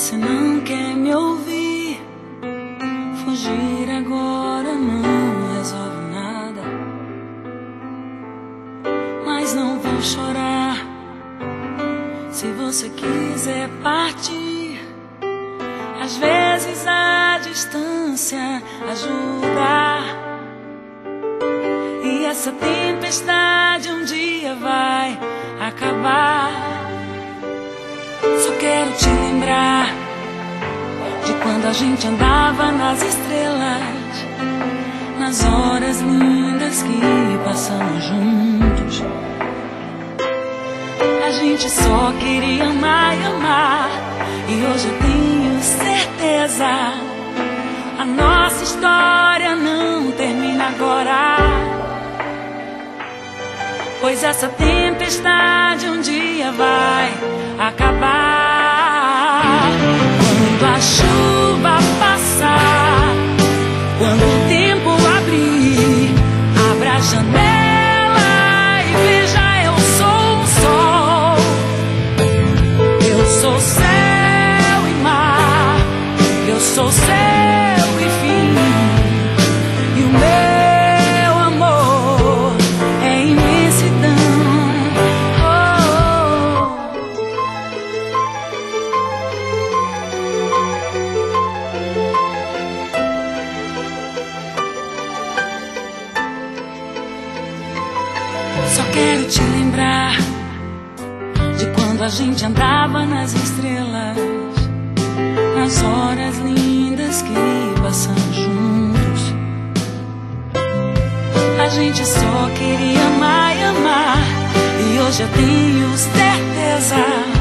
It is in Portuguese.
você não quer me ouvir. Fugir agora não resolve nada, mas não vou chorar. Se você quiser partir, às vezes a distância ajuda, e essa tempestade um dia vai acabar. Só quero te lembrar de quando a gente andava nas estrelas, nas horas lindas que passamos juntos. A gente só queria amar e amar, e hoje eu tenho certeza, a nossa história não termina agora, pois essa tempestade um dia vai acabar. Quando a chuva passar, quando o tempo abrir, abra a janela e veja, eu sou o sol, eu sou céu e mar, eu sou céu e fim, e o meu amor é imensidão. Só quero te lembrar de quando a gente andava nas estrelas, nas horas lindas que passamos juntos. A gente só queria amar e amar, e hoje eu tenho certeza,